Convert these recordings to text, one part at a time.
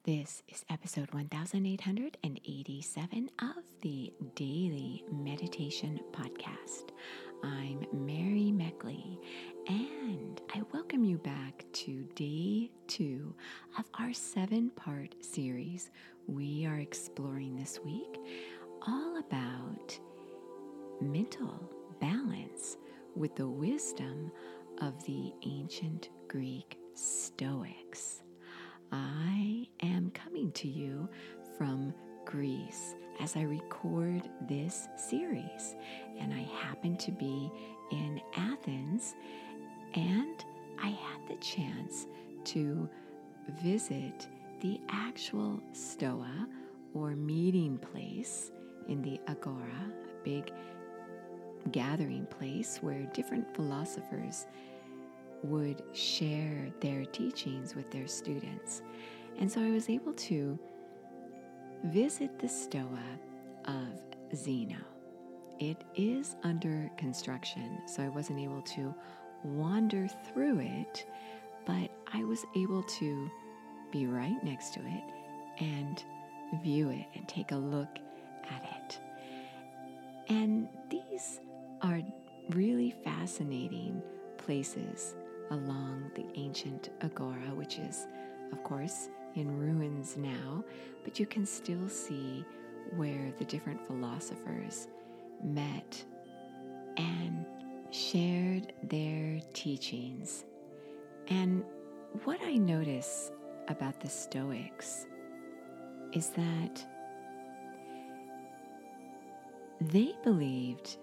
This is episode 1887 of the Daily Meditation Podcast. I'm Mary Meckley, and I welcome you back to day 2 of our 7-part series we are exploring this week, all about mental balance with the wisdom of the ancient Greek Stoics. I am coming to you from Greece as I record this series, and I happen to be in Athens, and I had the chance to visit the actual Stoa, or meeting place in the Agora, a big gathering place where different philosophers would share their teachings with their students. And so I was able to visit the Stoa of Zeno. It is under construction, so I wasn't able to wander through it, but I was able to be right next to it and view it and take a look at it. And these are really fascinating places along the ancient Agora, which is, of course, in ruins now, but you can still see where the different philosophers met and shared their teachings. And what I notice about the Stoics is that they believed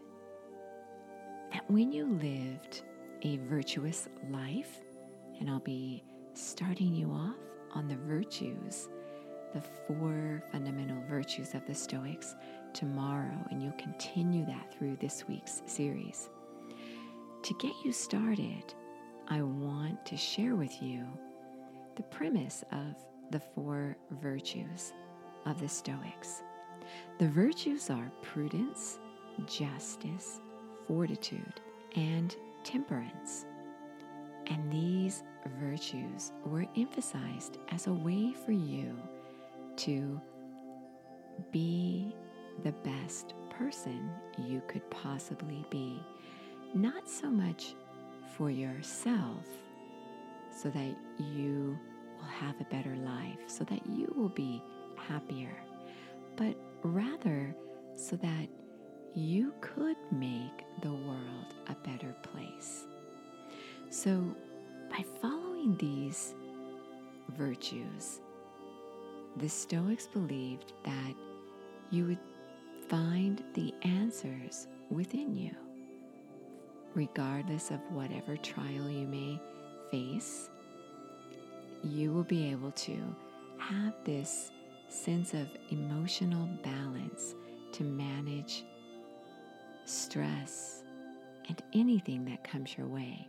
that when you lived a virtuous life, and I'll be starting you off on the virtues, the 4 fundamental virtues of the Stoics tomorrow, and you'll continue that through this week's series. To get you started, I want to share with you the premise of the 4 virtues of the Stoics. The virtues are prudence, justice, fortitude, and temperance. And these virtues were emphasized as a way for you to be the best person you could possibly be. Not so much for yourself, so that you will have a better life, so that you will be happier, but rather so that you could make the world a better place. So, by following these virtues, the Stoics believed that you would find the answers within you, regardless of whatever trial you may face. You will be able to have this sense of emotional balance to manage stress and anything that comes your way.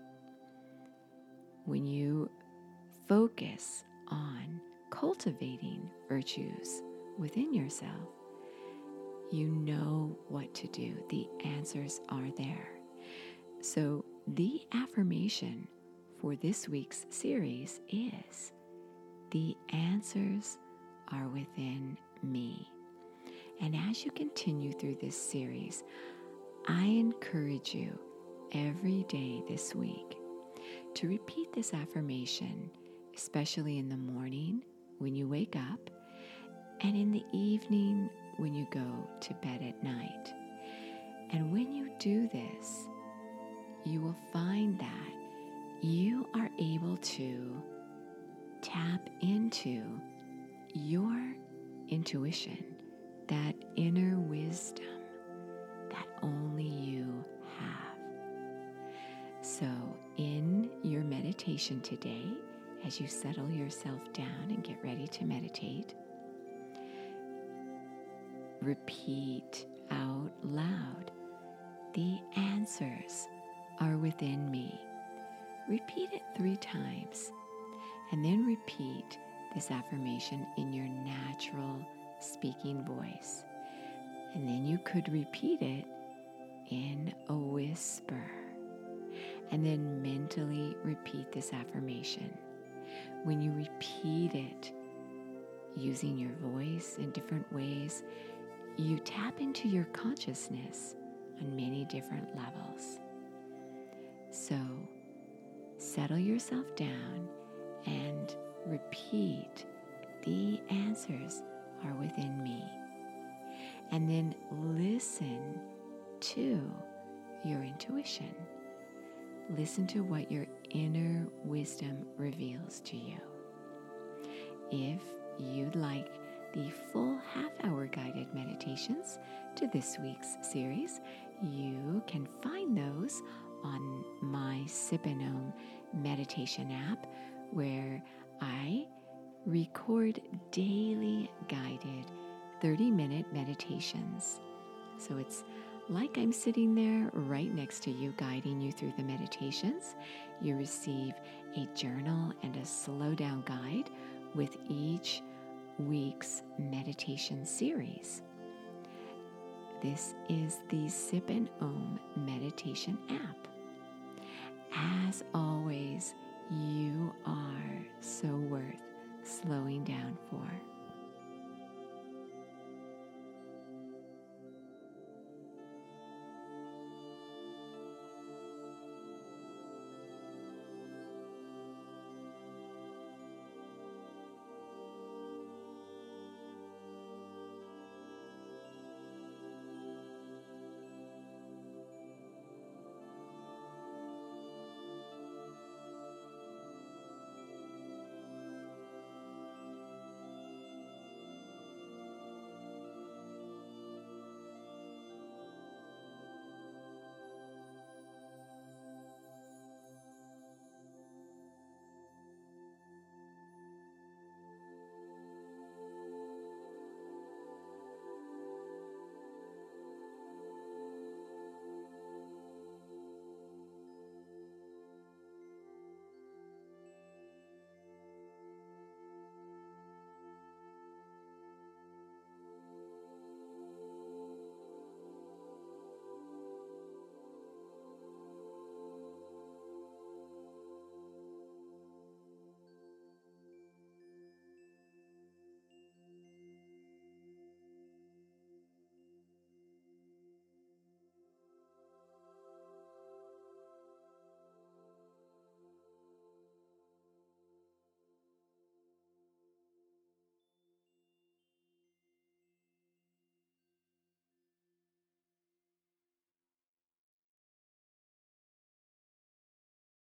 When you focus on cultivating virtues within yourself, you know what to do. The answers are there. So the affirmation for this week's series is, the answers are within me. And as you continue through this series, I encourage you every day this week to repeat this affirmation, especially in the morning when you wake up, and in the evening when you go to bed at night. And when you do this, you will find that you are able to tap into your intuition, that inner wisdom that only you have. So in your meditation today, as you settle yourself down and get ready to meditate, repeat out loud, the answers are within me. Repeat it 3 times, and then repeat this affirmation in your natural speaking voice. And then you could repeat it in a whisper, and then mentally repeat this affirmation. When you repeat it using your voice in different ways, you tap into your consciousness on many different levels. So settle yourself down and repeat, "The answers are within me." And then listen to your intuition. Listen to what your inner wisdom reveals to you. If you'd like the full half-hour guided meditations to this week's series, you can find those on my Sip and Om meditation app, where I record daily guided 30-minute meditations. So it's like I'm sitting there right next to you, guiding you through the meditations. You receive a journal and a slow down guide with each week's meditation series. This is the Sip and Om meditation app. As always, you are so worth